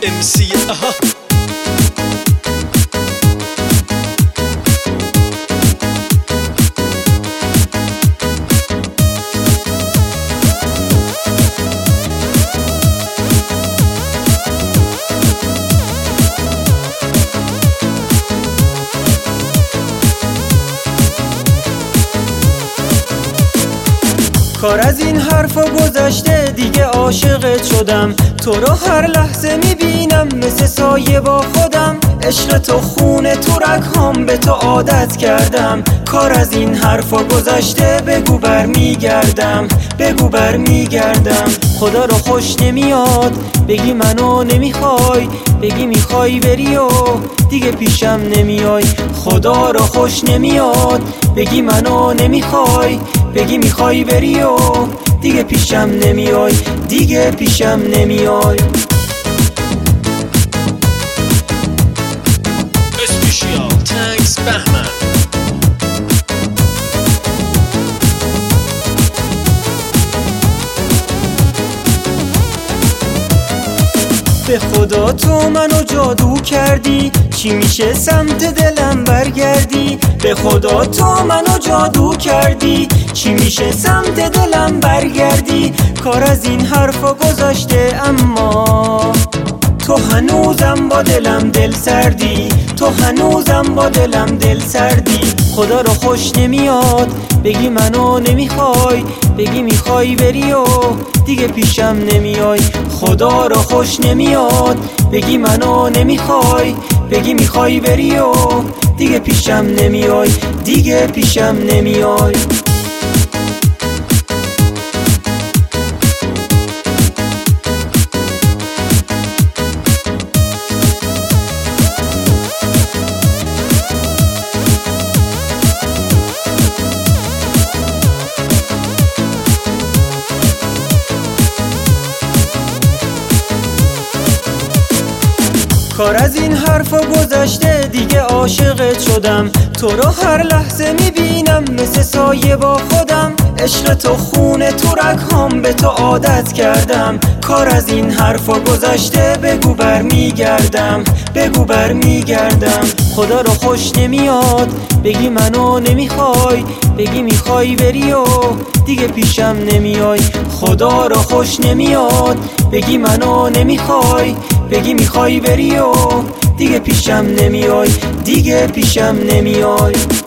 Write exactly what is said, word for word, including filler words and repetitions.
ام سی آها کار از این حرفا گذشته، دیگه عاشقت شدم. تو رو هر لحظه میبینم مثل سایه با خودم. عشق تو خونه تو رگ‌هام، به تو عادت کردم. کار از این حرفا گذشته، بگو بر میگردم، بگو بر میگردم. خدا رو خوش نمیاد بگی منو نمیخوای، بگی میخوای بری و دیگه پیشم نمیای. خدا رو خوش نمیاد بگی منو نمیخوای، بگی میخوای بری و دیگه پیشم نمیای، دیگه پیشم نمیای. اسپیشیال تانکس بهمن. به خدا تو منو جادو کردی، چی میشه سمت دلم برگردی؟ به خدا تو منو جادو کردی، چی میشه سمت دلم برگردی؟ کار از این حرفا گذاشته، اما تو هنوزم با دلم دل سردی، تو هنوزم با دلم دل سردی. خدا رو خوش نمیاد بگی منو نمیخوای، بگی میخوای بری و دیگه پیشم نمیای. خدا رو خوش نمیاد بگی منو نمیخوای، بگی میخوای بری و دیگه پیشم نمیای، دیگه پیشم نمیای. کار از این حرفا گذشته، دیگه عاشقت شدم. تو رو هر لحظه میبینم مثل سایه با خودم. عشق تو خونه تو رگ‌هام، به تو عادت کردم. کار از این حرفا گذشته، بگو بر میگردم، بگو بر میگردم. خدا رو خوش نمیاد بگی منو نمیخوای، بگی میخوای بری و دیگه پیشم نمیای. خدا رو خوش نمیاد بگی منو نمیخوای، بگی میخوای بری و دیگه پیشم نمیای، دیگه پیشم نمیای.